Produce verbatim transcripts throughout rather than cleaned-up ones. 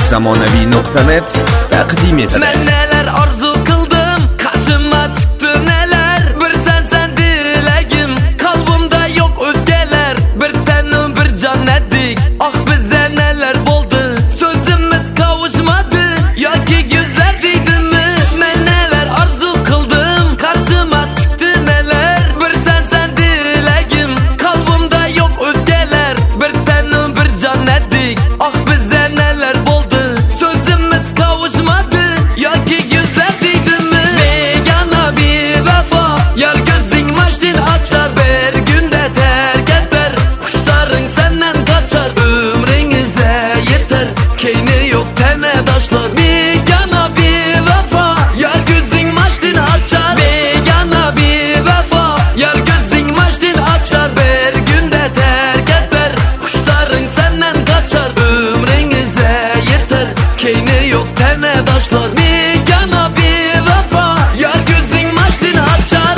zamonaviy nuqta net taqdim etadi. Men neler arzu kıldım, karşıma çıktı neler. Bir sen sen dilegim, kalbimde yok özgeler. Bir tenim bir can edik, ah bize neler boldu. Sözümüz kavuşmadı, ya ki gözler değdi mi? Men neler arzu kıldım, karşıma çıktı neler. Bir sen sen dilegim, kalbimde yok özgeler. Bir tenim bir can edik, ah bize neler boldu. Sözümüz kavuşmadı, ya ki gözler değdi mi? Begana bir vefa, yar gözün maçtin açar. Bir günde terk eder, kuşların senden kaçar. Ömrünüze yeter, keyni yok tene daşlar. Begana bir vefa, yar gözün maçtin açar. Begana bir vefa, yar gözün maçtin açar. Bir günde terk eder, kuşların senden kaçar. Ömrünüze yeter, keyni yok tene daşlar. Begana bir vefa, yar gözün maçtin açar.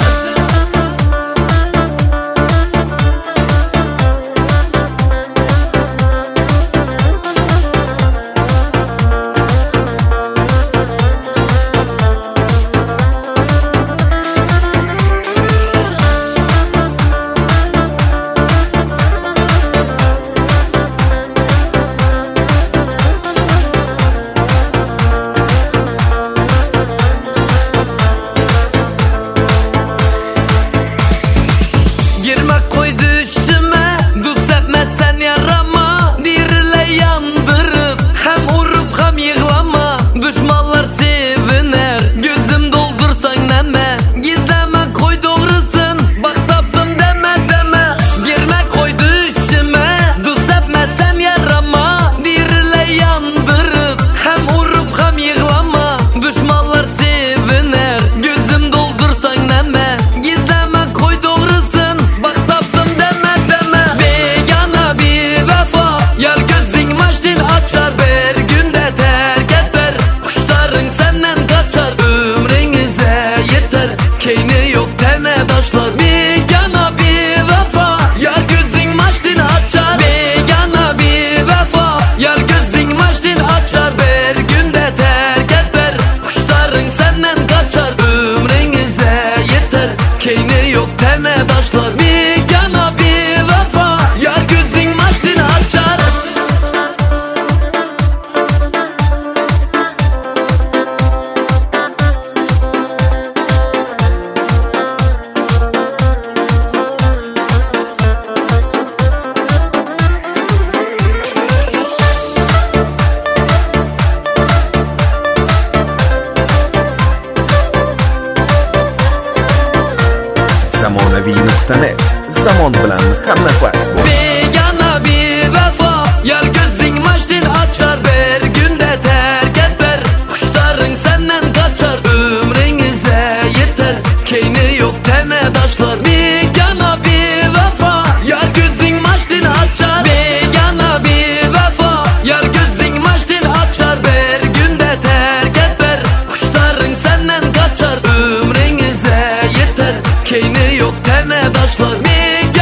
Girme koydu işime, dost etmezsen yarama. Dirile yandırıp, hem urup hem yığlama. Düşmanlar seviner, gözüm doldursan neme. Gizleme koy doğrusun, bak taptım deme deme. Girme koydu işime, dost etmezsen yarama. Dirile yandırıp, hem urup hem yığlama. Düşmanlar seviner, gözüm doldursan neme. Gizleme koy doğrusun, bak taptım deme deme. Begana bir vefa, yar gözün maçtin açar. Bir günde terk eder, kuşların senden kaçar. Ömrünüze yeter, keyni yok tene daşlar. Begana bir vefa, yar gözün maçtin açar. Begana bir vefa, yar gözün maçtin açar. Bir günde terk eder, kuşların senden kaçar. Ömrünüze yeter, keyni yok tene daşlar. Begana bir vefa, yar gözün maçtin açar. zamonaviy nuqta net zamon bilan hamnafas bo'l. Begana bir vefa, yar gözün maçtin açar. Bir günde terk eder, kuşların senden kaçar. Ömrünüze yeter, keyni yok tene daşlar. Begana bir vefa, yar gözün maçtin açar. Begana bir vefa, yar gözün maçtin açar. Bir günde terk eder, kuşların senden kaçar. Ömrünüze yeter, keyni yok tene daşlar.